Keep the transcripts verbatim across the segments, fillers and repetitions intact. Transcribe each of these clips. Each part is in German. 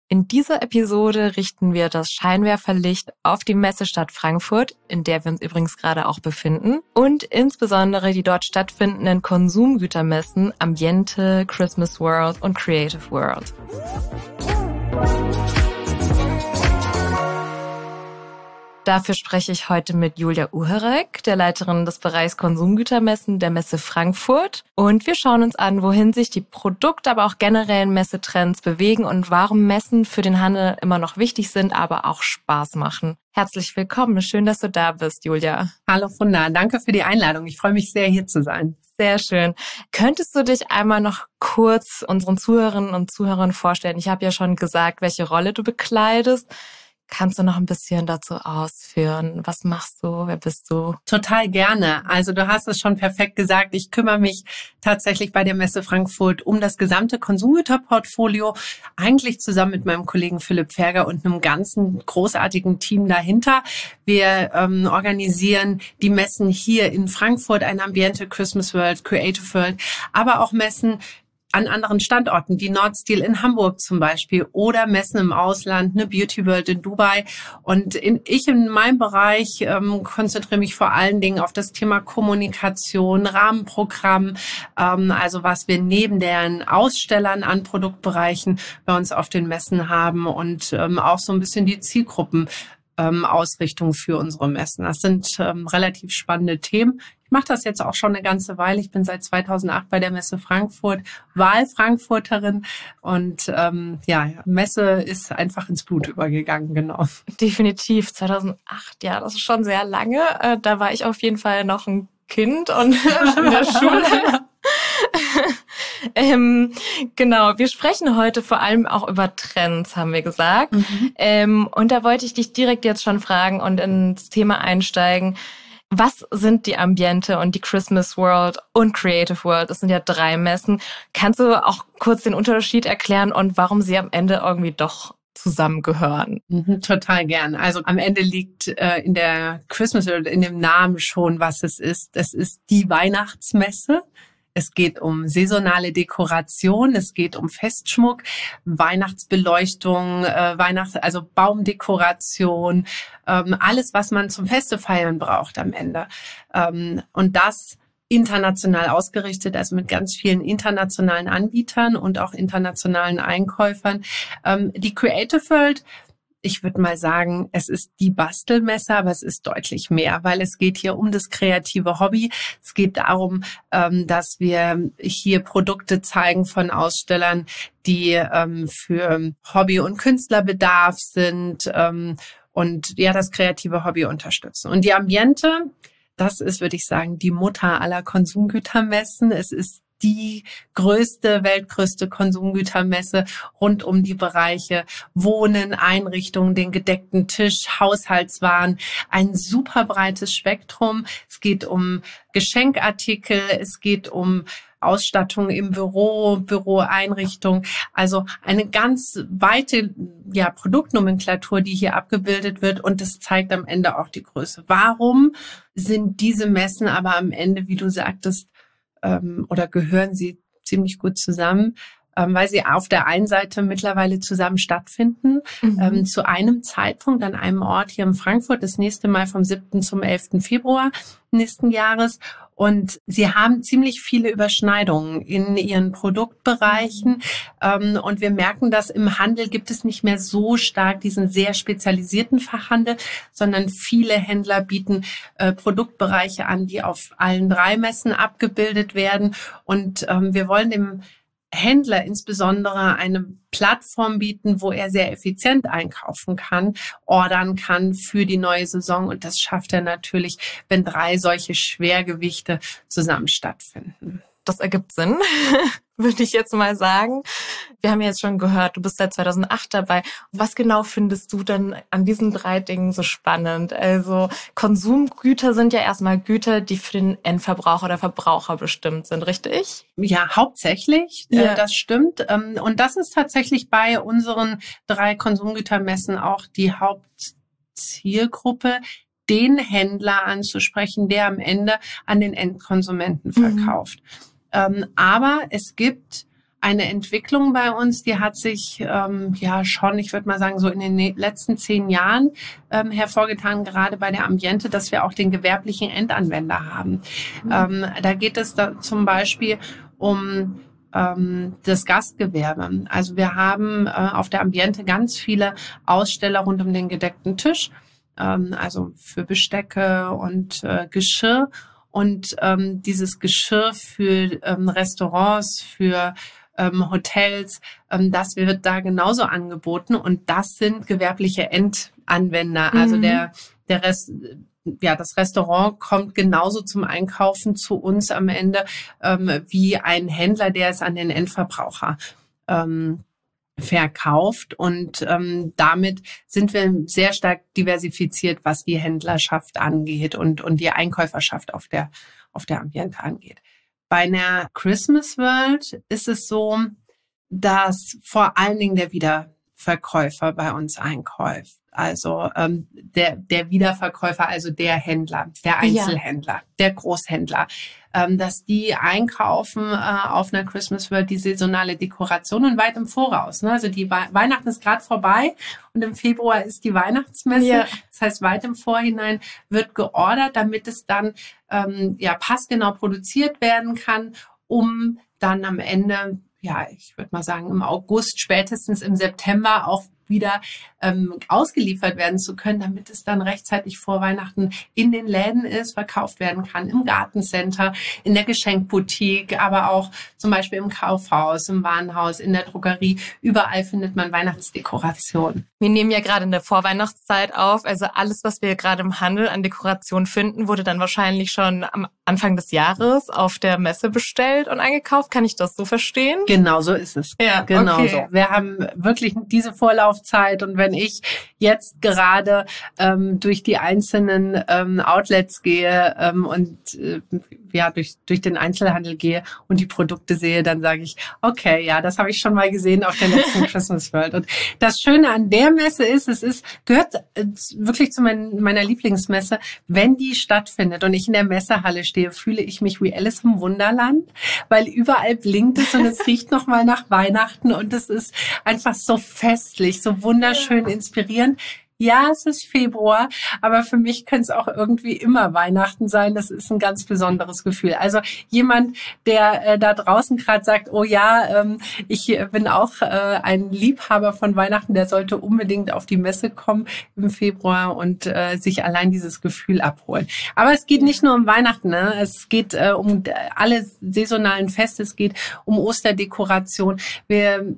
In dieser Episode richten wir das Scheinwerferlicht auf die Messestadt Frankfurt, in der wir uns übrigens gerade auch befinden, und insbesondere die dort stattfindenden Konsumgütermessen Ambiente, Christmas World und Creative World. Dafür spreche ich heute mit Julia Uherek, der Leiterin des Bereichs Konsumgütermessen der Messe Frankfurt. Und wir schauen uns an, wohin sich die Produkte, aber auch generellen Messetrends bewegen und warum Messen für den Handel immer noch wichtig sind, aber auch Spaß machen. Herzlich willkommen. Schön, dass du da bist, Julia. Hallo Funda, danke für die Einladung. Ich freue mich sehr, hier zu sein. Sehr schön. Könntest du dich einmal noch kurz unseren Zuhörerinnen und Zuhörern vorstellen? Ich habe ja schon gesagt, welche Rolle du bekleidest. Kannst du noch ein bisschen dazu ausführen? Was machst du? Wer bist du? Total gerne. Also du hast es schon perfekt gesagt. Ich kümmere mich tatsächlich bei der Messe Frankfurt um das gesamte Konsumgüterportfolio, eigentlich zusammen mit meinem Kollegen Philipp Ferger und einem ganzen großartigen Team dahinter. Wir ähm, organisieren die Messen hier in Frankfurt, ein Ambiente, Christmas World, Creative World, aber auch Messen an anderen Standorten, die Nordstil in Hamburg zum Beispiel oder Messen im Ausland, eine Beauty World in Dubai. Und in, ich in meinem Bereich ähm, konzentriere mich vor allen Dingen auf das Thema Kommunikation, Rahmenprogramm, ähm, also was wir neben den Ausstellern an Produktbereichen bei uns auf den Messen haben und ähm, auch so ein bisschen die Zielgruppen. Ähm, Ausrichtung für unsere Messen. Das sind ähm, relativ spannende Themen. Ich mache das jetzt auch schon eine ganze Weile. Ich bin seit zweitausendacht bei der Messe Frankfurt, Wahlfrankfurterin und ähm, ja, Messe ist einfach ins Blut übergegangen, genau. Definitiv, zweitausendacht, ja, das ist schon sehr lange. Äh, da war ich auf jeden Fall noch ein Kind und in der Schule. ähm, genau, wir sprechen heute vor allem auch über Trends, haben wir gesagt. Mhm. Ähm, und da wollte ich dich direkt jetzt schon fragen und ins Thema einsteigen. Was sind die Ambiente und die Christmas World und Creative World? Das sind ja drei Messen. Kannst du auch kurz den Unterschied erklären und warum sie am Ende irgendwie doch zusammengehören? Mhm, total gern. Also am Ende liegt äh, in der Christmas World, in dem Namen schon, was es ist. Es ist die Weihnachtsmesse. Es geht um saisonale Dekoration, es geht um Festschmuck, Weihnachtsbeleuchtung, äh, Weihnachts-, also Baumdekoration, ähm, alles, was man zum Feste feiern braucht am Ende. Ähm, und das international ausgerichtet, also mit ganz vielen internationalen Anbietern und auch internationalen Einkäufern. Ähm, die Creative World, ich würde mal sagen, es ist die Bastelmesse, aber es ist deutlich mehr, weil es geht hier um das kreative Hobby. Es geht darum, dass wir hier Produkte zeigen von Ausstellern, die für Hobby- und Künstlerbedarf sind und ja, das kreative Hobby unterstützen. Und die Ambiente, das ist, würde ich sagen, die Mutter aller Konsumgütermessen. Es ist die größte, weltgrößte Konsumgütermesse rund um die Bereiche Wohnen, Einrichtungen, den gedeckten Tisch, Haushaltswaren, ein super breites Spektrum. Es geht um Geschenkartikel, es geht um Ausstattung im Büro, Büroeinrichtung, also eine ganz weite ja, Produktnomenklatur, die hier abgebildet wird, und das zeigt am Ende auch die Größe. Warum sind diese Messen aber am Ende, wie du sagtest, oder gehören sie ziemlich gut zusammen, weil sie auf der einen Seite mittlerweile zusammen stattfinden, mhm. ähm, zu einem Zeitpunkt an einem Ort hier in Frankfurt, das nächste Mal vom siebten zum elften Februar nächsten Jahres. Und sie haben ziemlich viele Überschneidungen in ihren Produktbereichen. Ähm, und wir merken, dass im Handel gibt es nicht mehr so stark diesen sehr spezialisierten Fachhandel, sondern viele Händler bieten äh, Produktbereiche an, die auf allen drei Messen abgebildet werden. Und ähm, wir wollen dem Händler insbesondere eine Plattform bieten, wo er sehr effizient einkaufen kann, ordern kann für die neue Saison. Und das schafft er natürlich, wenn drei solche Schwergewichte zusammen stattfinden. Das ergibt Sinn, würde ich jetzt mal sagen. Wir haben ja jetzt schon gehört, du bist seit zweitausendacht dabei. Was genau findest du denn an diesen drei Dingen so spannend? Also Konsumgüter sind ja erstmal Güter, die für den Endverbraucher oder Verbraucher bestimmt sind, richtig? Ja, hauptsächlich. Ja. Äh, das stimmt. Ähm, und das ist tatsächlich bei unseren drei Konsumgütermessen auch die Hauptzielgruppe, den Händler anzusprechen, der am Ende an den Endkonsumenten verkauft. Mhm. Ähm, aber es gibt eine Entwicklung bei uns, die hat sich ähm, ja schon, ich würde mal sagen, so in den letzten zehn Jahren ähm, hervorgetan, gerade bei der Ambiente, dass wir auch den gewerblichen Endanwender haben. Mhm. Ähm, da geht es da zum Beispiel um ähm, das Gastgewerbe. Also wir haben äh, auf der Ambiente ganz viele Aussteller rund um den gedeckten Tisch, ähm, also für Bestecke und äh, Geschirr. Und ähm, dieses Geschirr für ähm, Restaurants, für ähm, Hotels, ähm, das wird da genauso angeboten. Und das sind gewerbliche Endanwender. Mhm. Also der, der Rest, ja, das Restaurant kommt genauso zum Einkaufen zu uns am Ende ähm, wie ein Händler, der es an den Endverbraucher ähm, verkauft. Und ähm, damit sind wir sehr stark diversifiziert, was die Händlerschaft angeht und, und die Einkäuferschaft auf der, auf der Ambiente angeht. Bei einer Christmas World ist es so, dass vor allen Dingen der Wiederverkäufer bei uns einkauft. Also ähm, der, der Wiederverkäufer, also der Händler, der Einzelhändler, ja. der Großhändler, ähm, dass die einkaufen äh, auf einer Christmas World die saisonale Dekoration und weit im Voraus. Ne? Also die We- Weihnachten ist gerade vorbei und im Februar ist die Weihnachtsmesse. Ja. Das heißt, weit im Vorhinein wird geordert, damit es dann ähm, ja passgenau produziert werden kann, um dann am Ende, ja, ich würde mal sagen, im August, spätestens im September auch wieder ähm, ausgeliefert werden zu können, damit es dann rechtzeitig vor Weihnachten in den Läden ist, verkauft werden kann, im Gartencenter, in der Geschenkboutique, aber auch zum Beispiel im Kaufhaus, im Warenhaus, in der Drogerie. Überall findet man Weihnachtsdekoration. Wir nehmen ja gerade in der Vorweihnachtszeit auf, also alles, was wir gerade im Handel an Dekoration finden, wurde dann wahrscheinlich schon am Anfang des Jahres auf der Messe bestellt und eingekauft. Kann ich das so verstehen? Genau so ist es. Ja, genau okay. so. Wir haben wirklich diese Vorlaufzeit und wenn ich jetzt gerade ähm, durch die einzelnen ähm, Outlets gehe ähm, und äh, ja durch durch den Einzelhandel gehe und die Produkte sehe, dann sage ich, okay, ja, das habe ich schon mal gesehen auf der letzten Christmas World. Und das Schöne an der Messe ist, es ist gehört äh, wirklich zu mein, meiner Lieblingsmesse, wenn die stattfindet und ich in der Messehalle stehe, fühle ich mich wie Alice im Wunderland, weil überall blinkt es und es riecht noch mal nach Weihnachten und es ist einfach so festlich, so wunderschön inspirierend. Ja, es ist Februar, aber für mich könnte es auch irgendwie immer Weihnachten sein. Das ist ein ganz besonderes Gefühl. Also jemand, der äh, da draußen gerade sagt, oh ja, ähm, ich bin auch äh, ein Liebhaber von Weihnachten, der sollte unbedingt auf die Messe kommen im Februar und äh, sich allein dieses Gefühl abholen. Aber es geht nicht nur um Weihnachten, ne? Es geht äh, um alle saisonalen Feste, es geht um Osterdekoration. Wir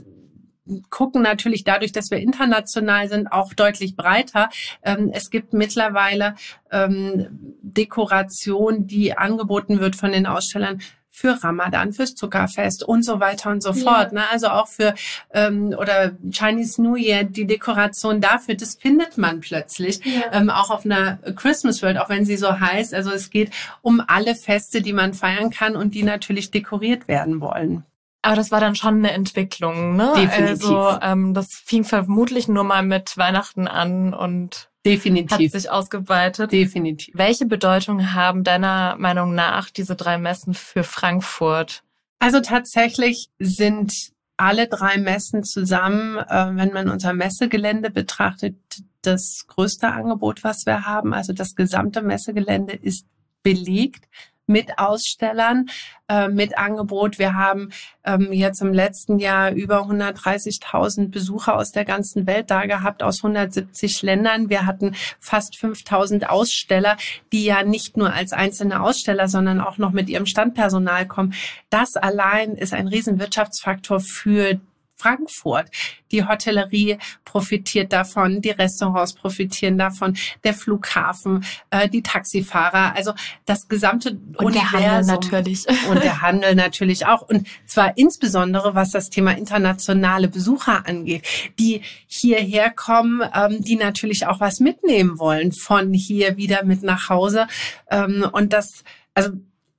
gucken natürlich dadurch, dass wir international sind, auch deutlich breiter. Ähm, es gibt mittlerweile ähm, Dekoration, die angeboten wird von den Ausstellern für Ramadan, fürs Zuckerfest und so weiter und so fort. Ja. Ne? Also auch für ähm, oder Chinese New Year, die Dekoration dafür, das findet man plötzlich. Ja. Ähm, auch auf einer Christmas World, auch wenn sie so heißt. Also es geht um alle Feste, die man feiern kann und die natürlich dekoriert werden wollen. Aber das war dann schon eine Entwicklung, ne? Definitiv. Also ähm, das fing vermutlich nur mal mit Weihnachten an und Definitiv. hat sich ausgeweitet. Definitiv. Welche Bedeutung haben deiner Meinung nach diese drei Messen für Frankfurt? Also tatsächlich sind alle drei Messen zusammen, äh, wenn man unser Messegelände betrachtet, das größte Angebot, was wir haben. Also das gesamte Messegelände ist belegt mit Ausstellern, äh, mit Angebot. Wir haben ähm, jetzt im letzten Jahr über hundertdreißigtausend Besucher aus der ganzen Welt da gehabt, aus hundertsiebzig Ländern. Wir hatten fast fünftausend Aussteller, die ja nicht nur als einzelne Aussteller, sondern auch noch mit ihrem Standpersonal kommen. Das allein ist ein Riesenwirtschaftsfaktor für Frankfurt. Die Hotellerie profitiert davon, die Restaurants profitieren davon, der Flughafen, äh, die Taxifahrer, also das gesamte und Universum. Der Handel natürlich. Und der Handel natürlich auch. Und zwar insbesondere, was das Thema internationale Besucher angeht, die hierher kommen, ähm, die natürlich auch was mitnehmen wollen von hier wieder mit nach Hause. Ähm, und das, also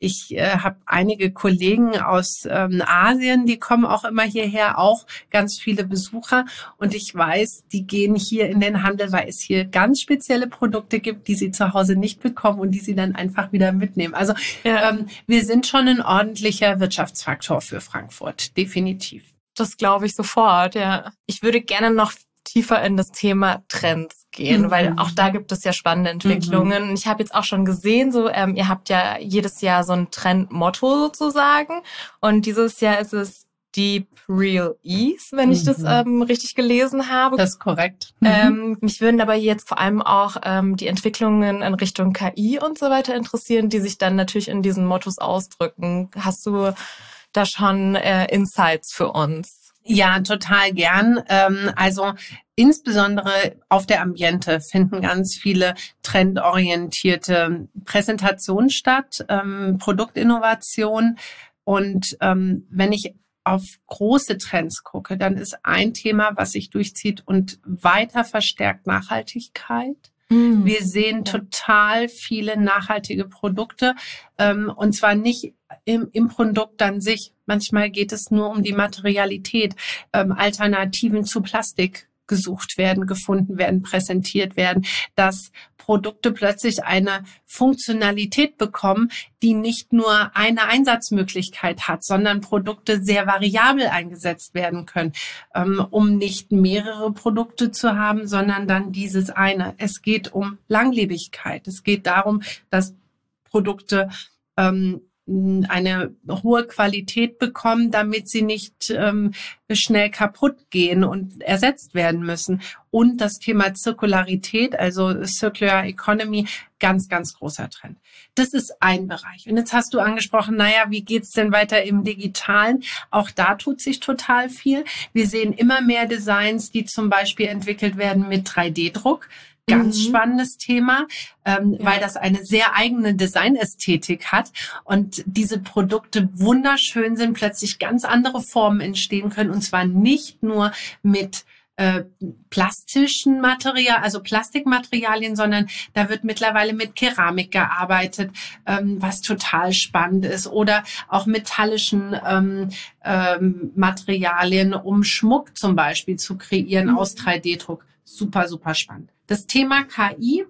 Ich äh, habe einige Kollegen aus ähm, Asien, die kommen auch immer hierher, auch ganz viele Besucher. Und ich weiß, die gehen hier in den Handel, weil es hier ganz spezielle Produkte gibt, die sie zu Hause nicht bekommen und die sie dann einfach wieder mitnehmen. Also ja. ähm, wir sind schon ein ordentlicher Wirtschaftsfaktor für Frankfurt, definitiv. Das glaube ich sofort, ja. Ich würde gerne noch tiefer in das Thema Trends gehen, mhm. weil auch da gibt es ja spannende Entwicklungen. Mhm. Ich habe jetzt auch schon gesehen, so ähm, ihr habt ja jedes Jahr so ein Trendmotto sozusagen und dieses Jahr ist es Deep Real Ease, wenn ich mhm. das ähm, richtig gelesen habe. Das ist korrekt. Mhm. Ähm, mich würden aber jetzt vor allem auch ähm, die Entwicklungen in Richtung K I und so weiter interessieren, die sich dann natürlich in diesen Mottos ausdrücken. Hast du da schon äh, Insights für uns? Ja, total gern. Ähm, also insbesondere auf der Ambiente finden ganz viele trendorientierte Präsentationen statt, ähm, Produktinnovation. Und ähm, wenn ich auf große Trends gucke, dann ist ein Thema, was sich durchzieht und weiter verstärkt Nachhaltigkeit. Mhm. Wir sehen total viele nachhaltige Produkte ähm, und zwar nicht im, im Produkt an sich. Manchmal geht es nur um die Materialität, ähm, Alternativen zu Plastik gesucht werden, gefunden werden, präsentiert werden, dass Produkte plötzlich eine Funktionalität bekommen, die nicht nur eine Einsatzmöglichkeit hat, sondern Produkte sehr variabel eingesetzt werden können, ähm, um nicht mehrere Produkte zu haben, sondern dann dieses eine. Es geht um Langlebigkeit. Es geht darum, dass Produkte ähm, eine hohe Qualität bekommen, damit sie nicht ähm, schnell kaputt gehen und ersetzt werden müssen. Und das Thema Zirkularität, also Circular Economy, ganz, ganz großer Trend. Das ist ein Bereich. Und jetzt hast du angesprochen, naja, wie geht's denn weiter im Digitalen? Auch da tut sich total viel. Wir sehen immer mehr Designs, die zum Beispiel entwickelt werden mit drei D Druck. Ganz mhm. spannendes Thema, ähm, ja. weil das eine sehr eigene Designästhetik hat und diese Produkte wunderschön sind, plötzlich ganz andere Formen entstehen können und zwar nicht nur mit äh, plastischen Materialien, also Plastikmaterialien, sondern da wird mittlerweile mit Keramik gearbeitet, ähm, was total spannend ist, oder auch metallischen ähm, ähm, Materialien, um Schmuck zum Beispiel zu kreieren mhm. aus drei D Druck. Super, super spannend. Das Thema K I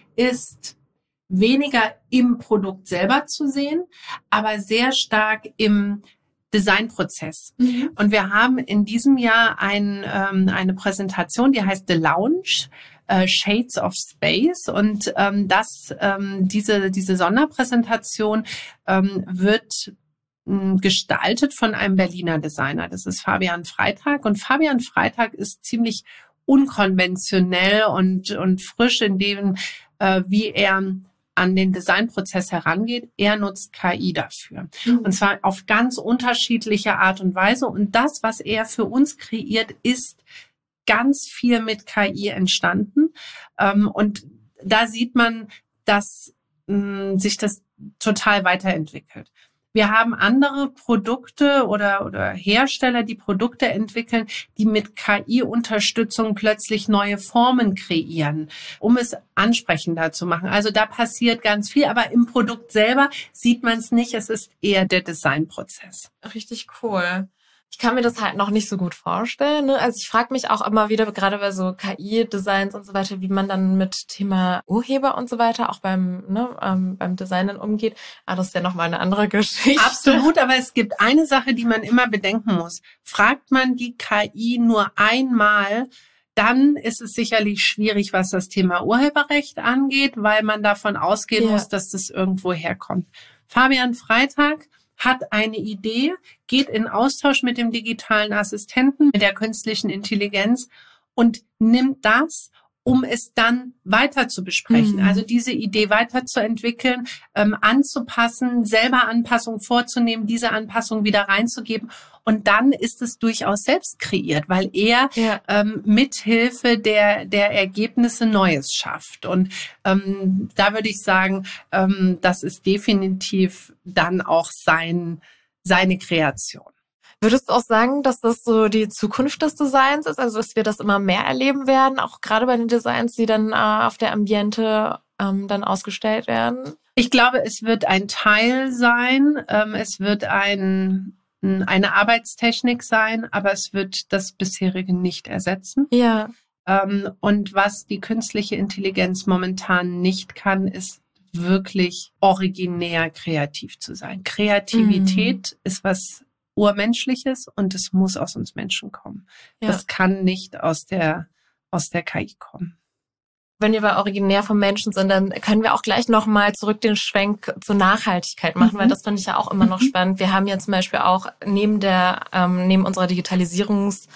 ist weniger im Produkt selber zu sehen, aber sehr stark im Designprozess. Mhm. Und wir haben in diesem Jahr ein, ähm, eine Präsentation, die heißt The Lounge, äh, Shades of Space. Und ähm, das, ähm, diese, diese Sonderpräsentation ähm, wird ähm, gestaltet von einem Berliner Designer. Das ist Fabian Freitag. Und Fabian Freitag ist ziemlich unkonventionell und, und frisch in dem, äh, wie er an den Designprozess herangeht. Er nutzt K I dafür. Mhm. Und zwar auf ganz unterschiedliche Art und Weise. Und das, was er für uns kreiert, ist ganz viel mit K I entstanden. Ähm, und da sieht man, dass mh, sich das total weiterentwickelt. Wir haben andere Produkte oder, oder Hersteller, die Produkte entwickeln, die mit K I-Unterstützung plötzlich neue Formen kreieren, um es ansprechender zu machen. Also da passiert ganz viel, aber im Produkt selber sieht man es nicht. Es ist eher der Designprozess. Richtig cool. Ich kann mir das halt noch nicht so gut vorstellen. Ne? Also ich frage mich auch immer wieder, gerade bei so K I-Designs und so weiter, wie man dann mit Thema Urheber und so weiter auch beim ne, ähm, beim Designen umgeht. Aber das ist ja nochmal eine andere Geschichte. Absolut, aber es gibt eine Sache, die man immer bedenken muss. Fragt man die K I nur einmal, dann ist es sicherlich schwierig, was das Thema Urheberrecht angeht, weil man davon ausgehen ja. muss, dass das irgendwo herkommt. Fabian Freitag hat eine Idee, geht in Austausch mit dem digitalen Assistenten, mit der künstlichen Intelligenz und nimmt das, um es dann weiter zu besprechen. Mhm. Also diese Idee weiterzuentwickeln, ähm, anzupassen, selber Anpassungen vorzunehmen, diese Anpassung wieder reinzugeben. Und dann ist es durchaus selbst kreiert, weil er ja. ähm, mithilfe der, der Ergebnisse Neues schafft. Und ähm, da würde ich sagen, ähm, das ist definitiv dann auch sein, seine Kreation. Würdest du auch sagen, dass das so die Zukunft des Designs ist, also dass wir das immer mehr erleben werden, auch gerade bei den Designs, die dann äh, auf der Ambiente ähm, dann ausgestellt werden? Ich glaube, es wird ein Teil sein. Ähm, es wird ein, eine Arbeitstechnik sein, aber es wird das bisherige nicht ersetzen. Ja. Ähm, und was die künstliche Intelligenz momentan nicht kann, ist wirklich originär kreativ zu sein. Kreativität mhm. ist was Urmenschliches und es muss aus uns Menschen kommen. Ja. Das kann nicht aus der, aus der K I kommen. Wenn wir bei originär vom Menschen sind, dann können wir auch gleich nochmal zurück den Schwenk zur Nachhaltigkeit machen, mhm. weil das finde ich ja auch immer noch mhm. spannend. Wir haben ja zum Beispiel auch neben der, ähm, neben unserer Digitalisierungs-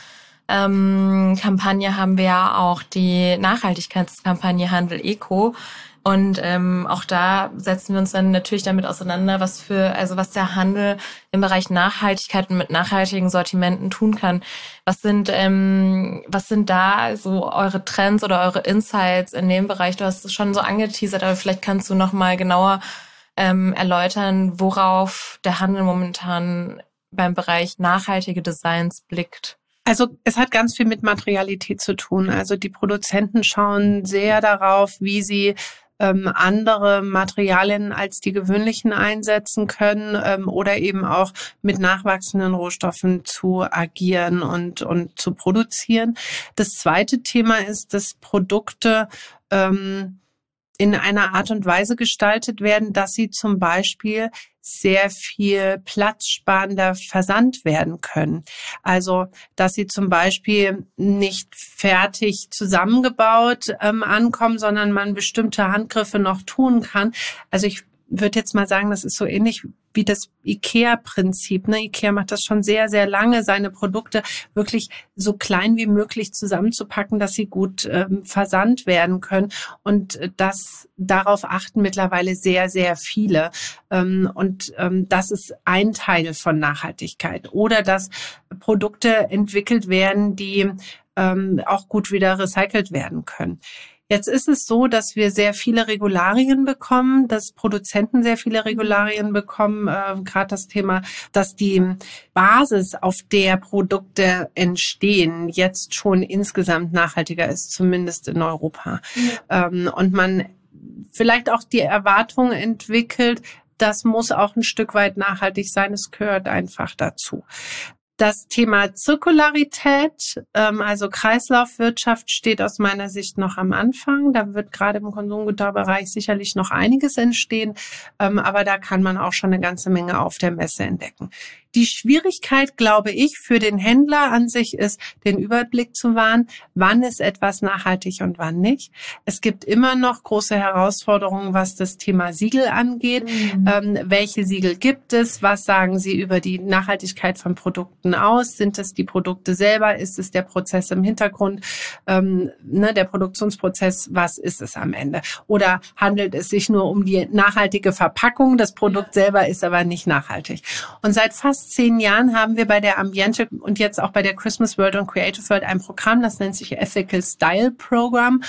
Ähm, Kampagne haben wir ja auch die Nachhaltigkeitskampagne Handel Eco und ähm, auch da setzen wir uns dann natürlich damit auseinander, was für also was der Handel im Bereich Nachhaltigkeit und mit nachhaltigen Sortimenten tun kann. Was sind ähm, was sind da so eure Trends oder eure Insights in dem Bereich? Du hast es schon so angeteasert, aber vielleicht kannst du noch mal genauer ähm, erläutern, worauf der Handel momentan beim Bereich nachhaltige Designs blickt. Also es hat ganz viel mit Materialität zu tun. Also die Produzenten schauen sehr darauf, wie sie ähm, andere Materialien als die gewöhnlichen einsetzen können ähm, oder eben auch mit nachwachsenden Rohstoffen zu agieren und, und zu produzieren. Das zweite Thema ist, dass Produkte ähm, in einer Art und Weise gestaltet werden, dass sie zum Beispiel sehr viel platzsparender versandt werden können. Also, dass sie zum Beispiel nicht fertig zusammengebaut ähm, ankommen, sondern man bestimmte Handgriffe noch tun kann. Also ich würde jetzt mal sagen, das ist so ähnlich wie das IKEA-Prinzip. Ne? IKEA macht das schon sehr, sehr lange, seine Produkte wirklich so klein wie möglich zusammenzupacken, dass sie gut ähm, versandt werden können. Und das darauf achten mittlerweile sehr, sehr viele. Ähm, und ähm, das ist ein Teil von Nachhaltigkeit. Oder dass Produkte entwickelt werden, die ähm, auch gut wieder recycelt werden können. Jetzt ist es so, dass wir sehr viele Regularien bekommen, dass Produzenten sehr viele Regularien bekommen. Äh, gerade das Thema, dass die Basis, auf der Produkte entstehen, jetzt schon insgesamt nachhaltiger ist, zumindest in Europa. Ja. Ähm, und man vielleicht auch die Erwartung entwickelt, das muss auch ein Stück weit nachhaltig sein. Es gehört einfach dazu. Das Thema Zirkularität, ähm, also Kreislaufwirtschaft, steht aus meiner Sicht noch am Anfang. Da wird gerade im Konsumgüterbereich sicherlich noch einiges entstehen, ähm, aber da kann man auch schon eine ganze Menge auf der Messe entdecken. Die Schwierigkeit, glaube ich, für den Händler an sich ist, den Überblick zu wahren, wann ist etwas nachhaltig und wann nicht. Es gibt immer noch große Herausforderungen, was das Thema Siegel angeht. Mhm. Ähm, welche Siegel gibt es? Was sagen sie über die Nachhaltigkeit von Produkten aus? Sind es die Produkte selber? Ist es der Prozess im Hintergrund? Ähm, ne, der Produktionsprozess? Was ist es am Ende? Oder handelt es sich nur um die nachhaltige Verpackung? Das Produkt selber ist aber nicht nachhaltig. Und seit fast zehn Jahren haben wir bei der Ambiente und jetzt auch bei der Christmas World und Creative World ein Programm, das nennt sich Ethical Style Program.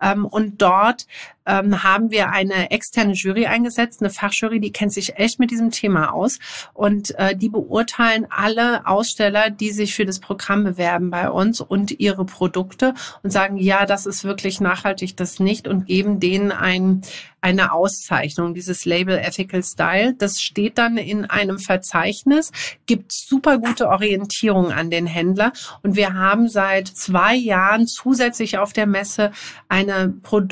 Und dort ähm, haben wir eine externe Jury eingesetzt, eine Fachjury, die kennt sich echt mit diesem Thema aus. Und äh, die beurteilen alle Aussteller, die sich für das Programm bewerben bei uns und ihre Produkte und sagen, ja, das ist wirklich nachhaltig, das nicht, und geben denen ein eine Auszeichnung, dieses Label Ethical Style. Das steht dann in einem Verzeichnis, gibt super gute Orientierung an den Händler. Und wir haben seit zwei Jahren zusätzlich auf der Messe eine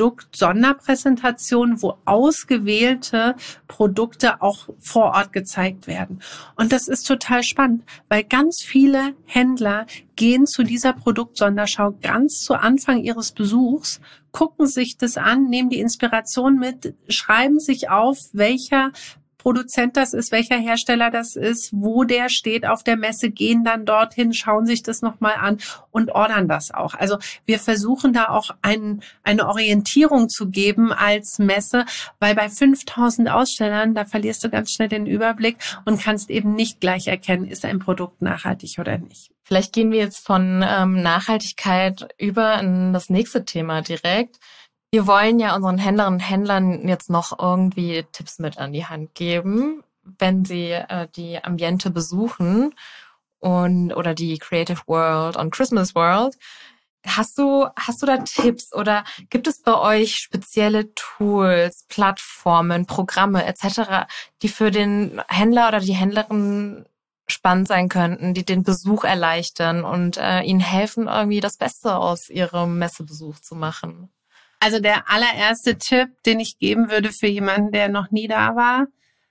Produkt-Sonderpräsentation, wo ausgewählte Produkte auch vor Ort gezeigt werden. Und das ist total spannend, weil ganz viele Händler gehen zu dieser Produktsonderschau ganz zu Anfang ihres Besuchs, gucken sich das an, nehmen die Inspiration mit, schreiben sich auf, welcher Produzent das ist, welcher Hersteller das ist, wo der steht auf der Messe, gehen dann dorthin, schauen sich das nochmal an und ordern das auch. Also wir versuchen da auch ein, eine Orientierung zu geben als Messe, weil bei fünftausend Ausstellern, da verlierst du ganz schnell den Überblick und kannst eben nicht gleich erkennen, ist ein Produkt nachhaltig oder nicht. Vielleicht gehen wir jetzt von ähm, Nachhaltigkeit über in das nächste Thema direkt. Wir wollen ja unseren Händlerinnen und Händlern jetzt noch irgendwie Tipps mit an die Hand geben, wenn sie äh, die Ambiente besuchen und oder die Creative World und Christmas World. Hast du, hast du da Tipps oder gibt es bei euch spezielle Tools, Plattformen, Programme et cetera, die für den Händler oder die Händlerin spannend sein könnten, die den Besuch erleichtern und äh, ihnen helfen, irgendwie das Beste aus ihrem Messebesuch zu machen? Also der allererste Tipp, den ich geben würde für jemanden, der noch nie da war,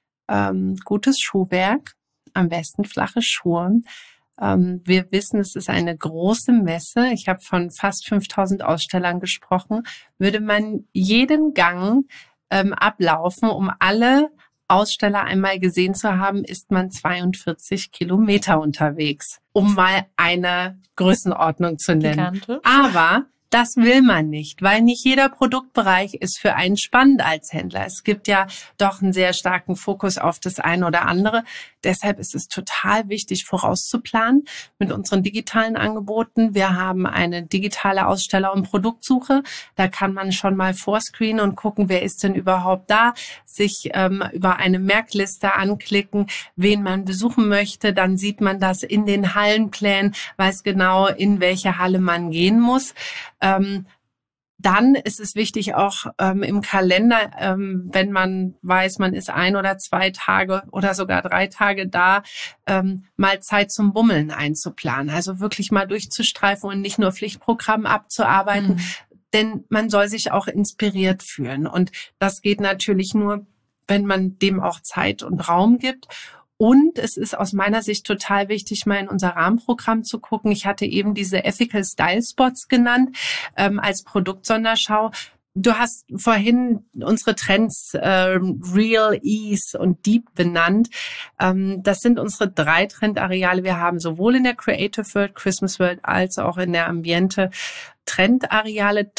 ähm, gutes Schuhwerk, am besten flache Schuhe. Ähm, wir wissen, es ist eine große Messe. Ich habe von fast fünftausend Ausstellern gesprochen. Würde man jeden Gang ähm, ablaufen, um alle Aussteller einmal gesehen zu haben, ist man zweiundvierzig Kilometer unterwegs, um mal eine Größenordnung zu nennen. Gigantisch. Aber das will man nicht, weil nicht jeder Produktbereich ist für einen spannend als Händler. Es gibt ja doch einen sehr starken Fokus auf das eine oder andere. Deshalb ist es total wichtig, vorauszuplanen mit unseren digitalen Angeboten. Wir haben eine digitale Aussteller- und Produktsuche. Da kann man schon mal vorscreenen und gucken, wer ist denn überhaupt da, sich ähm, über eine Merkliste anklicken, wen man besuchen möchte. Dann sieht man das in den Hallenplänen, weiß genau, in welche Halle man gehen muss. Ähm, Dann ist es wichtig, auch ähm, im Kalender, ähm, wenn man weiß, man ist ein oder zwei Tage oder sogar drei Tage da, ähm, mal Zeit zum Bummeln einzuplanen. Also wirklich mal durchzustreifen und nicht nur Pflichtprogramm abzuarbeiten, mhm. denn man soll sich auch inspiriert fühlen. Und das geht natürlich nur, wenn man dem auch Zeit und Raum gibt. Und es ist aus meiner Sicht total wichtig, mal in unser Rahmenprogramm zu gucken. Ich hatte eben diese Ethical Style Spots genannt ähm, als Produktsonderschau. Du hast vorhin unsere Trends äh, Real, Ease und Deep benannt. Ähm, das sind unsere drei Trendareale. Wir haben sowohl in der Creative World, Christmas World, als auch in der Ambiente Trendareale,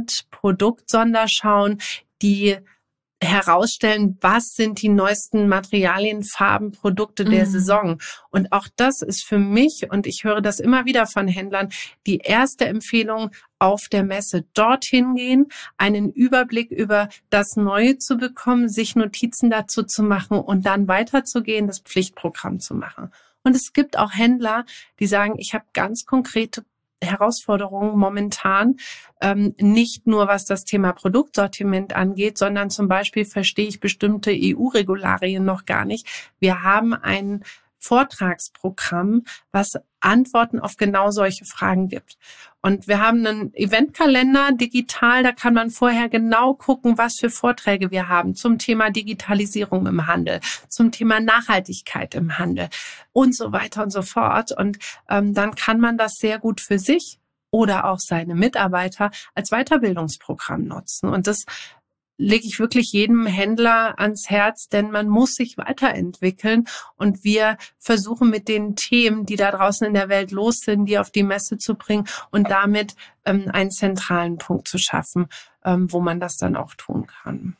Trend-Produkt-Sonderschauen, die herausstellen, was sind die neuesten Materialien, Farben, Produkte der mhm. Saison. Und auch das ist für mich, und ich höre das immer wieder von Händlern, die erste Empfehlung auf der Messe. Dorthin gehen, einen Überblick über das Neue zu bekommen, sich Notizen dazu zu machen und dann weiterzugehen, das Pflichtprogramm zu machen. Und es gibt auch Händler, die sagen, ich habe ganz konkrete Herausforderungen momentan, ähm, nicht nur was das Thema Produktsortiment angeht, sondern zum Beispiel verstehe ich bestimmte E U-Regularien noch gar nicht. Wir haben ein Vortragsprogramm, was Antworten auf genau solche Fragen gibt. Und wir haben einen Eventkalender digital, da kann man vorher genau gucken, was für Vorträge wir haben zum Thema Digitalisierung im Handel, zum Thema Nachhaltigkeit im Handel und so weiter und so fort. Und ähm, dann kann man das sehr gut für sich oder auch seine Mitarbeiter als Weiterbildungsprogramm nutzen. Und das lege ich wirklich jedem Händler ans Herz, denn man muss sich weiterentwickeln und wir versuchen mit den Themen, die da draußen in der Welt los sind, die auf die Messe zu bringen und damit ähm, einen zentralen Punkt zu schaffen, ähm, wo man das dann auch tun kann.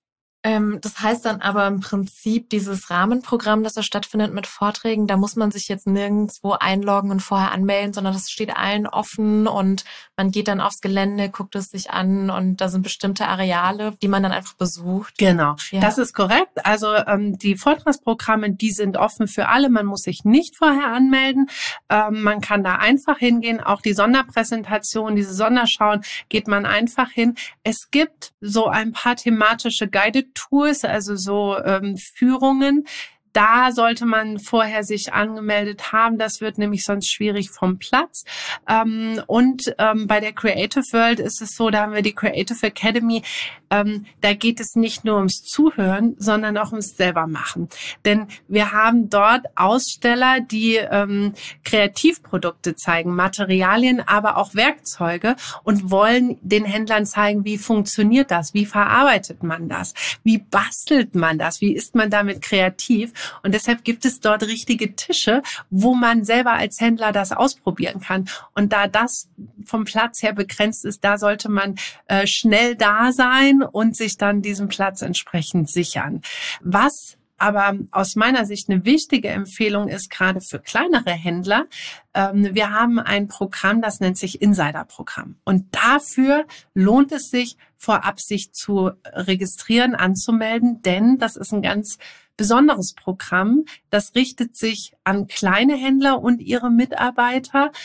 Ähm, das heißt dann aber im Prinzip dieses Rahmenprogramm, das da stattfindet mit Vorträgen, da muss man sich jetzt nirgendwo einloggen und vorher anmelden, sondern das steht allen offen und man geht dann aufs Gelände, guckt es sich an und da sind bestimmte Areale, die man dann einfach besucht. Genau, ja. Das ist korrekt. Also ähm, die Vortragsprogramme, die sind offen für alle. Man muss sich nicht vorher anmelden. Ähm, man kann da einfach hingehen. Auch die Sonderpräsentation, diese Sonderschauen, geht man einfach hin. Es gibt so ein paar thematische Guided Tours, also so ähm, Führungen. Da sollte man vorher sich angemeldet haben. Das wird nämlich sonst schwierig vom Platz. Ähm, und ähm, bei der Creative World ist es so, da haben wir die Creative Academy. Ähm, da geht es nicht nur ums Zuhören, sondern auch ums selber machen. Denn wir haben dort Aussteller, die ähm, Kreativprodukte zeigen, Materialien, aber auch Werkzeuge und wollen den Händlern zeigen, wie funktioniert das, wie verarbeitet man das, wie bastelt man das, wie ist man damit kreativ. Und deshalb gibt es dort richtige Tische, wo man selber als Händler das ausprobieren kann. Und da das vom Platz her begrenzt ist, da sollte man äh, schnell da sein und sich dann diesen Platz entsprechend sichern. Was aber aus meiner Sicht eine wichtige Empfehlung ist, gerade für kleinere Händler, ähm, wir haben ein Programm, das nennt sich Insider-Programm. Und dafür lohnt es sich, vorab sich zu registrieren, anzumelden, denn das ist ein ganz besonderes Programm. Das richtet sich an kleine Händler und ihre Mitarbeiter.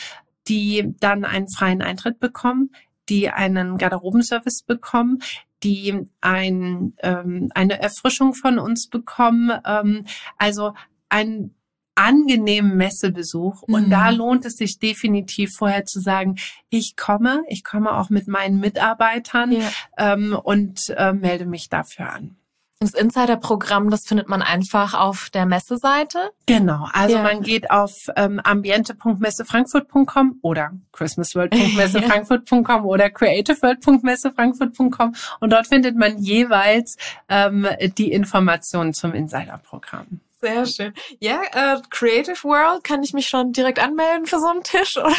die dann einen freien Eintritt bekommen, die einen Garderobenservice bekommen, die ein, ähm, eine Erfrischung von uns bekommen, ähm, also ein angenehmen Messebesuch. Mhm. Und da lohnt es sich definitiv vorher zu sagen, ich komme, ich komme auch mit meinen Mitarbeitern ja. ähm, und äh, melde mich dafür an. Das Insider-Programm, das findet man einfach auf der Messeseite? Genau, also ja. man geht auf ähm, ambiente punkt messefrankfurt punkt com oder christmasworld punkt messefrankfurt punkt com oder creativeworld punkt messefrankfurt punkt com und dort findet man jeweils ähm, die Informationen zum Insider-Programm. Sehr schön. Ja, äh, Creative World, kann ich mich schon direkt anmelden für so einen Tisch, oder?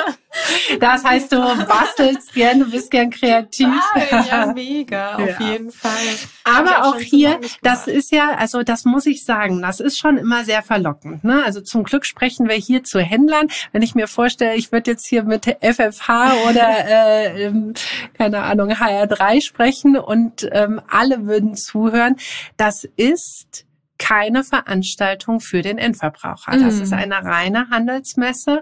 Das heißt, du bastelst gern, du bist gern kreativ. Ah, ja, mega, auf ja. jeden Fall. Aber auch, auch hier, das ist ja, also das muss ich sagen, das ist schon immer sehr verlockend. Ne? Also zum Glück sprechen wir hier zu Händlern. Wenn ich mir vorstelle, ich würde jetzt hier mit F F H oder, äh, keine Ahnung, H R drei sprechen und ähm, alle würden zuhören, das ist keine Veranstaltung für den Endverbraucher. Das mm. ist eine reine Handelsmesse,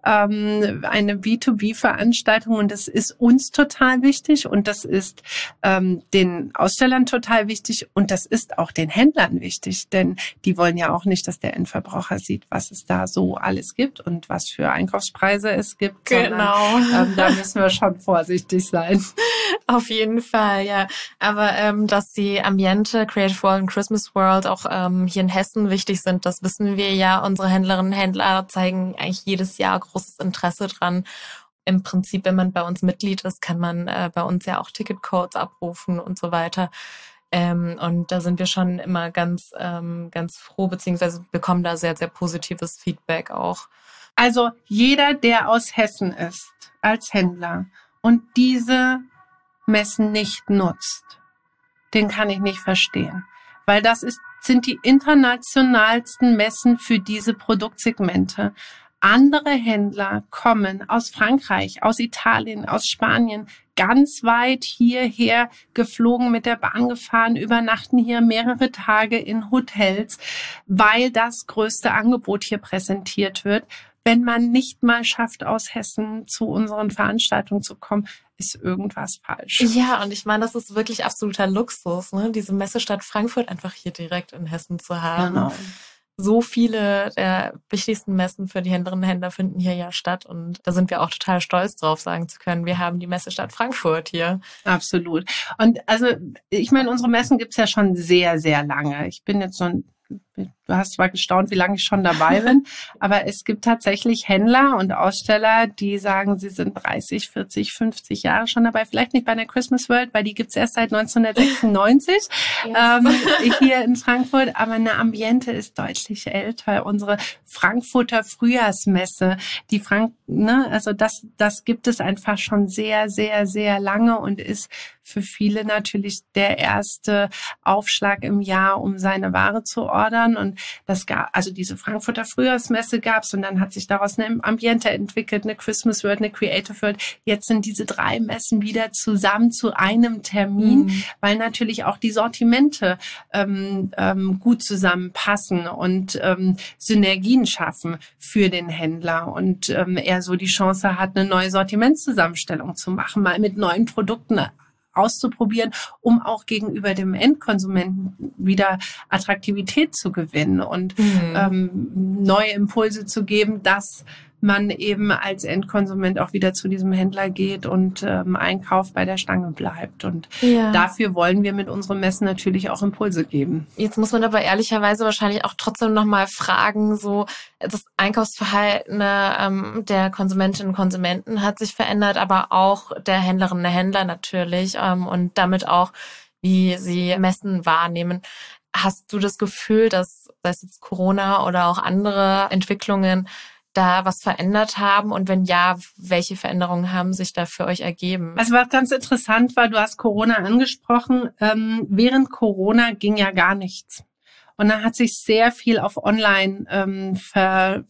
ähm, eine B zwei B-Veranstaltung und das ist uns total wichtig und das ist ähm, den Ausstellern total wichtig und das ist auch den Händlern wichtig, denn die wollen ja auch nicht, dass der Endverbraucher sieht, was es da so alles gibt und was für Einkaufspreise es gibt. Genau. Sondern, ähm, da müssen wir schon vorsichtig sein. Auf jeden Fall, ja. Aber ähm, dass die Ambiente, Creative World und Christmas World auch ähm, hier in Hessen wichtig sind, das wissen wir ja. Unsere Händlerinnen und Händler zeigen eigentlich jedes Jahr großes Interesse dran. Im Prinzip, wenn man bei uns Mitglied ist, kann man äh, bei uns ja auch Ticketcodes abrufen und so weiter. Ähm, und da sind wir schon immer ganz, ähm, ganz froh, beziehungsweise bekommen da sehr, sehr positives Feedback auch. Also jeder, der aus Hessen ist, als Händler und diese Messen nicht nutzt, den kann ich nicht verstehen. Weil das ist, sind die internationalsten Messen für diese Produktsegmente. Andere Händler kommen aus Frankreich, aus Italien, aus Spanien, ganz weit hierher geflogen, mit der Bahn gefahren, übernachten hier mehrere Tage in Hotels, weil das größte Angebot hier präsentiert wird. Wenn man nicht mal schafft, aus Hessen zu unseren Veranstaltungen zu kommen, ist irgendwas falsch. Ja, und ich meine, das ist wirklich absoluter Luxus, ne? Diese Messestadt Frankfurt einfach hier direkt in Hessen zu haben. Genau. So viele der wichtigsten Messen für die Händlerinnen und Händler finden hier ja statt. Und da sind wir auch total stolz drauf, sagen zu können, wir haben die Messestadt Frankfurt hier. Absolut. Und also, ich meine, unsere Messen gibt's ja schon sehr, sehr lange. Ich bin jetzt so ein Du hast zwar gestaunt, wie lange ich schon dabei bin, aber es gibt tatsächlich Händler und Aussteller, die sagen, sie sind dreißig, vierzig, fünfzig Jahre schon dabei. Vielleicht nicht bei der Christmas World, weil die gibt's erst seit neunzehnhundertsechsundneunzig yes. ähm, hier in Frankfurt. Aber eine Ambiente ist deutlich älter. Unsere Frankfurter Frühjahrsmesse, die Frank, ne, also das, das gibt es einfach schon sehr, sehr, sehr lange und ist für viele natürlich der erste Aufschlag im Jahr, um seine Ware zu ordern. Und das gab, also diese Frankfurter Frühjahrsmesse gab's und dann hat sich daraus eine Ambiente entwickelt, eine Christmas World, eine Creative World. Jetzt sind diese drei Messen wieder zusammen zu einem Termin, mhm. weil natürlich auch die Sortimente ähm, ähm, gut zusammenpassen und ähm, Synergien schaffen für den Händler und ähm, er so die Chance hat, eine neue Sortimentszusammenstellung zu machen, mal mit neuen Produkten auszuprobieren, um auch gegenüber dem Endkonsumenten wieder Attraktivität zu gewinnen und mhm. ähm, neue Impulse zu geben, dass man eben als Endkonsument auch wieder zu diesem Händler geht und ähm, einkauft, bei der Stange bleibt. Und ja. dafür wollen wir mit unseren Messen natürlich auch Impulse geben. Jetzt muss man aber ehrlicherweise wahrscheinlich auch trotzdem nochmal fragen, so das Einkaufsverhalten ähm, der Konsumentinnen und Konsumenten hat sich verändert, aber auch der Händlerinnen und Händler natürlich ähm, und damit auch, wie sie Messen wahrnehmen. Hast du das Gefühl, dass, sei es jetzt Corona oder auch andere Entwicklungen, da was verändert haben? Und wenn ja, welche Veränderungen haben sich da für euch ergeben? Also was ganz interessant war, du hast Corona angesprochen. Ähm, während Corona ging ja gar nichts. Und da hat sich sehr viel auf Online ähm, ver,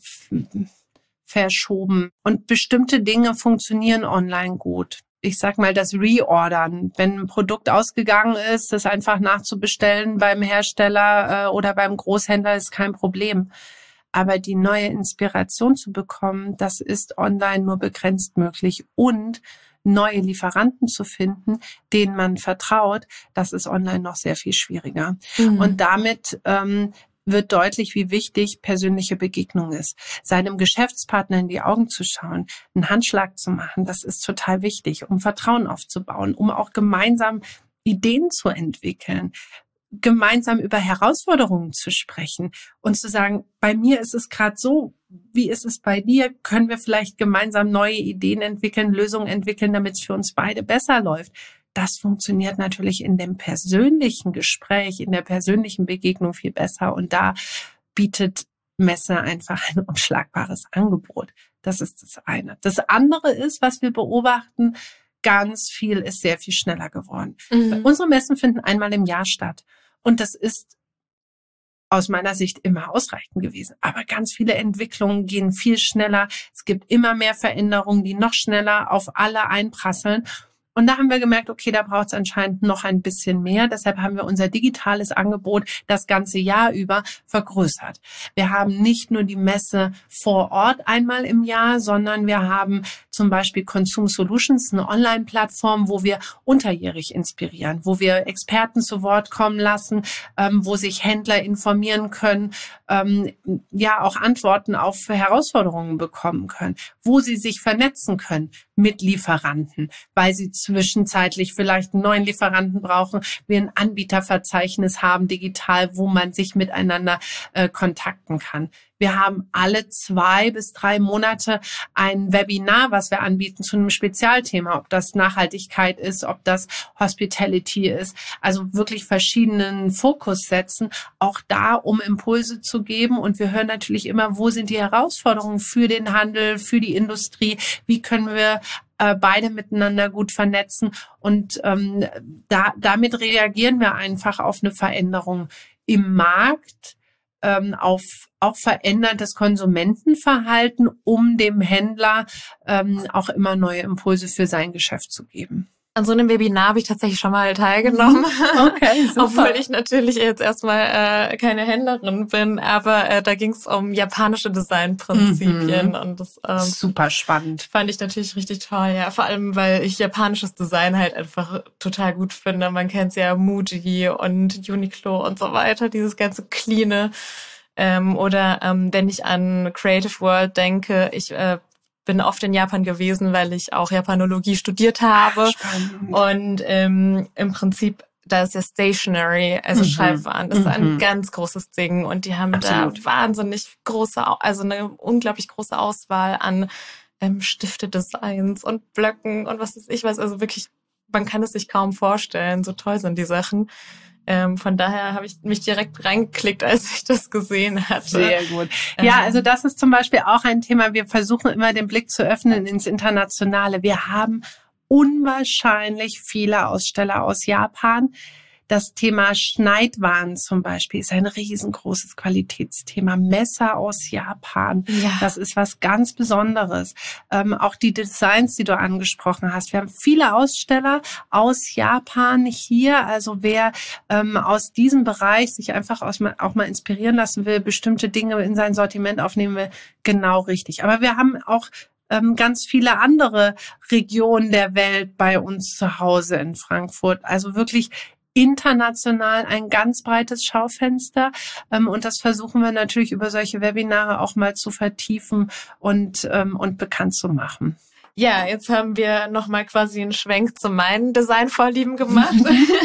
verschoben. Und bestimmte Dinge funktionieren online gut. Ich sag mal, das Reordern, wenn ein Produkt ausgegangen ist, das einfach nachzubestellen beim Hersteller äh, oder beim Großhändler ist kein Problem. Aber die neue Inspiration zu bekommen, das ist online nur begrenzt möglich. Und neue Lieferanten zu finden, denen man vertraut, das ist online noch sehr viel schwieriger. Mhm. Und damit ähm, wird deutlich, wie wichtig persönliche Begegnung ist. Seinem Geschäftspartner in die Augen zu schauen, einen Handschlag zu machen, das ist total wichtig, um Vertrauen aufzubauen, um auch gemeinsam Ideen zu entwickeln, gemeinsam über Herausforderungen zu sprechen und zu sagen, bei mir ist es gerade so, wie ist es bei dir? Können wir vielleicht gemeinsam neue Ideen entwickeln, Lösungen entwickeln, damit es für uns beide besser läuft? Das funktioniert natürlich in dem persönlichen Gespräch, in der persönlichen Begegnung viel besser. Und da bietet Messe einfach ein unschlagbares Angebot. Das ist das eine. Das andere ist, was wir beobachten, ganz viel ist sehr viel schneller geworden. Mhm. Unsere Messen finden einmal im Jahr statt. Und das ist aus meiner Sicht immer ausreichend gewesen. Aber ganz viele Entwicklungen gehen viel schneller. Es gibt immer mehr Veränderungen, die noch schneller auf alle einprasseln. Und da haben wir gemerkt, okay, da braucht es anscheinend noch ein bisschen mehr. Deshalb haben wir unser digitales Angebot das ganze Jahr über vergrößert. Wir haben nicht nur die Messe vor Ort einmal im Jahr, sondern wir haben zum Beispiel Consume Solutions, eine Online-Plattform, wo wir unterjährig inspirieren, wo wir Experten zu Wort kommen lassen, ähm, wo sich Händler informieren können, ähm, ja auch Antworten auf Herausforderungen bekommen können, wo sie sich vernetzen können mit Lieferanten, weil sie zwischenzeitlich vielleicht einen neuen Lieferanten brauchen, wir ein Anbieterverzeichnis haben digital, wo man sich miteinander äh, kontakten kann. Wir haben alle zwei bis drei Monate ein Webinar, was wir anbieten zu einem Spezialthema, ob das Nachhaltigkeit ist, ob das Hospitality ist, also wirklich verschiedenen Fokus setzen, auch da, um Impulse zu geben. Und wir hören natürlich immer, wo sind die Herausforderungen für den Handel, für die Industrie, wie können wir äh, beide miteinander gut vernetzen. Und ähm, da, damit reagieren wir einfach auf eine Veränderung im Markt, ähm, auf auch veränderndes Konsumentenverhalten, um dem Händler ähm, auch immer neue Impulse für sein Geschäft zu geben. An so einem Webinar habe ich tatsächlich schon mal teilgenommen. Okay, super. Obwohl ich natürlich jetzt erstmal äh, keine Händlerin bin, aber äh, da ging es um japanische Designprinzipien mhm. und das ähm, super spannend. Fand ich natürlich richtig toll, ja. Vor allem, weil ich japanisches Design halt einfach total gut finde. Man kennt ja Muji und Uniqlo und so weiter, dieses ganze cleane. Ähm, oder ähm, wenn ich an Creative World denke, ich äh, bin oft in Japan gewesen, weil ich auch Japanologie studiert habe. Spannend. Und ähm, im Prinzip, da ist ja Stationery, also mhm. Schreibwaren, das mhm. ist ein ganz großes Ding. Und die haben Absolut. Da wahnsinnig große, also eine unglaublich große Auswahl an ähm, Stifte-Designs und Blöcken und was weiß ich was. Also wirklich, man kann es sich kaum vorstellen, so toll sind die Sachen. Ähm, von daher habe ich mich direkt reingeklickt, als ich das gesehen hatte. Sehr gut. Ja, also das ist zum Beispiel auch ein Thema. Wir versuchen immer den Blick zu öffnen ins Internationale. Wir haben unwahrscheinlich viele Aussteller aus Japan. Das Thema Schneidwaren zum Beispiel ist ein riesengroßes Qualitätsthema. Messer aus Japan, ja. Das ist was ganz Besonderes. Ähm, auch die Designs, die du angesprochen hast. Wir haben viele Aussteller aus Japan hier. Also wer ähm, aus diesem Bereich sich einfach aus, auch mal inspirieren lassen will, bestimmte Dinge in sein Sortiment aufnehmen will, genau richtig. Aber wir haben auch ähm, ganz viele andere Regionen der Welt bei uns zu Hause in Frankfurt. Also wirklich international ein ganz breites Schaufenster. Ähm, und das versuchen wir natürlich über solche Webinare auch mal zu vertiefen und, ähm, und bekannt zu machen. Ja, jetzt haben wir nochmal quasi einen Schwenk zu meinen Designvorlieben gemacht.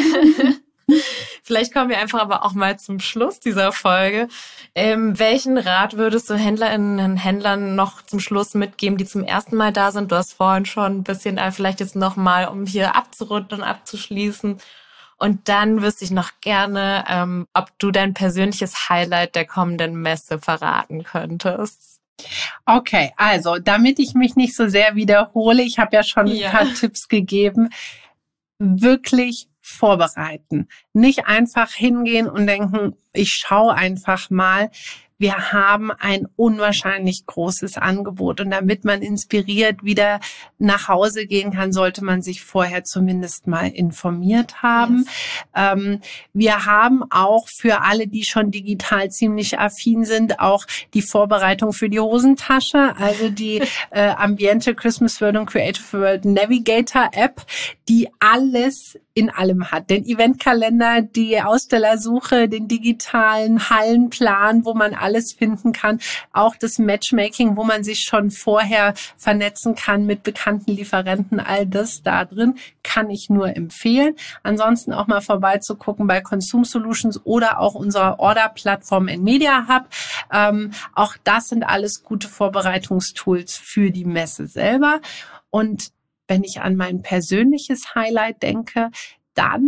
Vielleicht kommen wir einfach aber auch mal zum Schluss dieser Folge. Ähm, welchen Rat würdest du Händlerinnen und Händlern noch zum Schluss mitgeben, die zum ersten Mal da sind? Du hast vorhin schon ein bisschen, äh, vielleicht jetzt nochmal, um hier abzurunden und abzuschließen. Und dann wüsste ich noch gerne, ähm, ob du dein persönliches Highlight der kommenden Messe verraten könntest. Okay, also damit ich mich nicht so sehr wiederhole, ich habe ja schon ja. ein paar Tipps gegeben, wirklich vorbereiten. Nicht einfach hingehen und denken, ich schaue einfach mal. Wir haben ein unwahrscheinlich großes Angebot und damit man inspiriert wieder nach Hause gehen kann, sollte man sich vorher zumindest mal informiert haben. Yes. Ähm, wir haben auch für alle, die schon digital ziemlich affin sind, auch die Vorbereitung für die Hosentasche, also die äh, Ambiente Christmas World und Creative World Navigator App, die alles in allem hat. Den Eventkalender, die Ausstellersuche, den digitalen Hallenplan, wo man alles finden kann. Auch das Matchmaking, wo man sich schon vorher vernetzen kann mit bekannten Lieferanten. All das da drin kann ich nur empfehlen. Ansonsten auch mal vorbeizugucken bei Consume Solutions oder auch unserer Order-Plattform in Media Hub. Ähm, auch das sind alles gute Vorbereitungstools für die Messe selber. Und wenn ich an mein persönliches Highlight denke, dann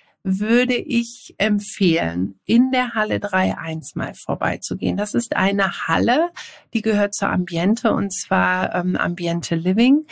würde ich empfehlen, in der Halle drei Punkt eins mal vorbeizugehen. Das ist eine Halle, die gehört zur Ambiente, und zwar ähm, Ambiente Living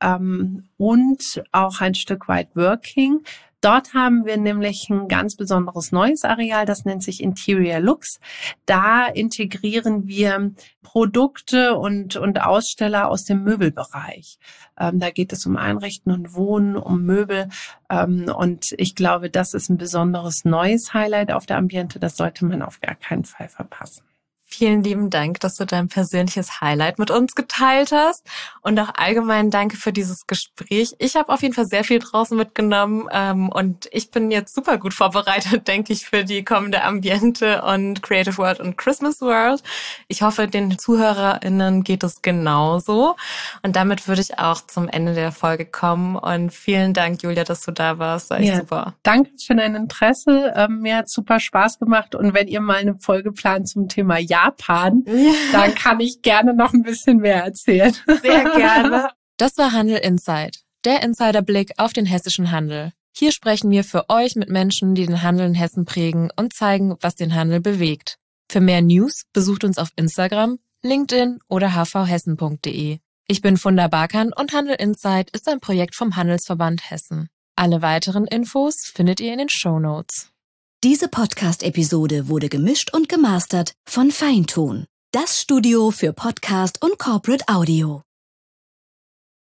ähm, und auch ein Stück weit Working. Dort haben wir nämlich ein ganz besonderes neues Areal, das nennt sich Interior Looks. Da integrieren wir Produkte und, und Aussteller aus dem Möbelbereich. Ähm, da geht es um Einrichten und Wohnen, um Möbel. Ähm, und ich glaube, das ist ein besonderes neues Highlight auf der Ambiente. Das sollte man auf gar keinen Fall verpassen. Vielen lieben Dank, dass du dein persönliches Highlight mit uns geteilt hast, und auch allgemein danke für dieses Gespräch. Ich habe auf jeden Fall sehr viel draußen mitgenommen ähm, und ich bin jetzt super gut vorbereitet, denke ich, für die kommende Ambiente und Creative World und Christmas World. Ich hoffe, den ZuhörerInnen geht es genauso, und damit würde ich auch zum Ende der Folge kommen, und vielen Dank, Julia, dass du da warst. War echt ja, super. Danke für dein Interesse. Ähm, mir hat super Spaß gemacht, und wenn ihr mal eine Folge plant zum Thema Ja Japan, ja. Dann kann ich gerne noch ein bisschen mehr erzählen. Sehr gerne. Das war Handel Insight, der Insiderblick auf den hessischen Handel. Hier sprechen wir für euch mit Menschen, die den Handel in Hessen prägen und zeigen, was den Handel bewegt. Für mehr News besucht uns auf Instagram, LinkedIn oder h v hessen punkt d e. Ich bin Funda Barkan und Handel Insight ist ein Projekt vom Handelsverband Hessen. Alle weiteren Infos findet ihr in den Shownotes. Diese Podcast-Episode wurde gemischt und gemastert von Feintun, das Studio für Podcast und Corporate Audio.